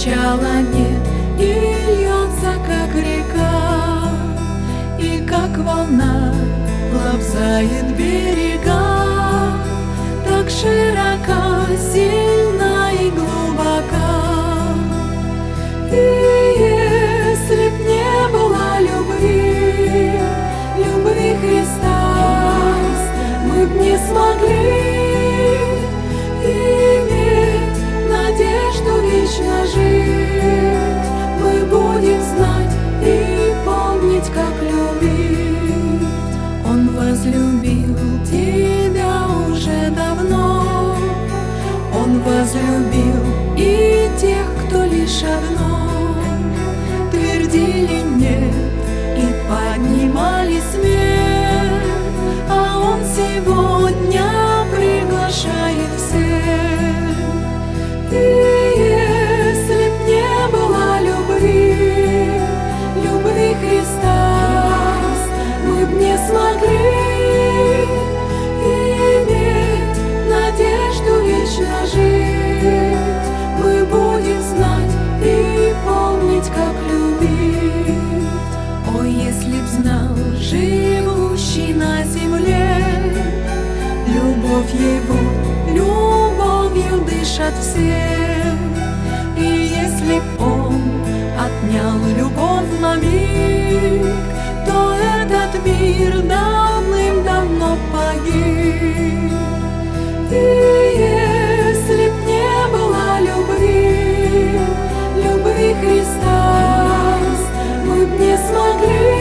начала нет и льется, как река, и как волна лобзает берега, так широка, сильна и глубока. И если б не было любви, любви Христа, мы б не смогли иметь надежду вечно жить. Мы будем знать и помнить, как любить. Он возлюбил тебя уже давно, Он возлюбил и тех, кто лишь одно твердили нет и поднимали смех, а Он сегодня приглашает всех. И если б не было любви, любви Христа, мы б не смогли иметь надежду вечно жить. Мы будем знать и помнить, как любить. О, если б знал живущий на земле, любовь Его, любовью дышат все. И если б Он отнял любовь на миг, то этот мир давным-давно погиб. И если б не было любви, любви Христа, мы б не смогли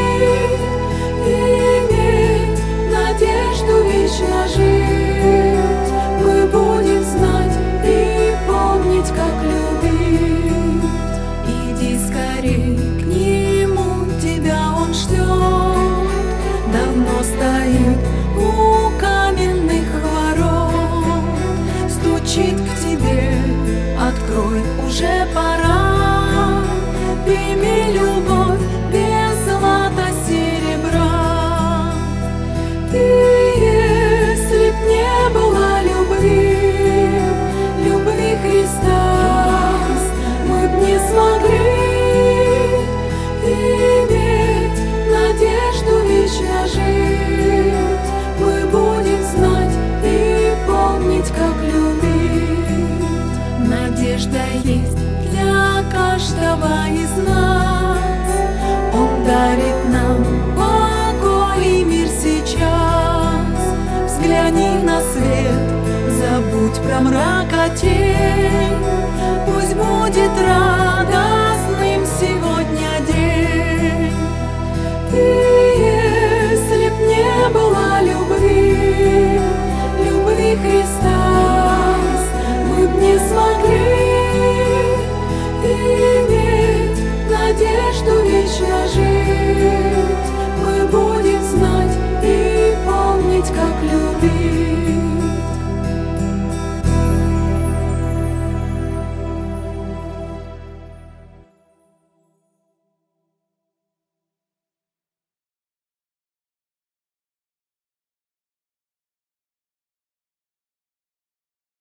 иметь надежду вечно жить. Мы будем знать и помнить, как любить. Иди скорей к Нему, тебя Он ждет. Давно стоит у каменных ворот, стучит к тебе, открой, уже пора. Прими любовь без злата серебра. И если б не было любви, любви Христа, мы б не смогли иметь надежду вечно жить. Мы будем знать и помнить, как любить. Надежда есть для каждого из нас.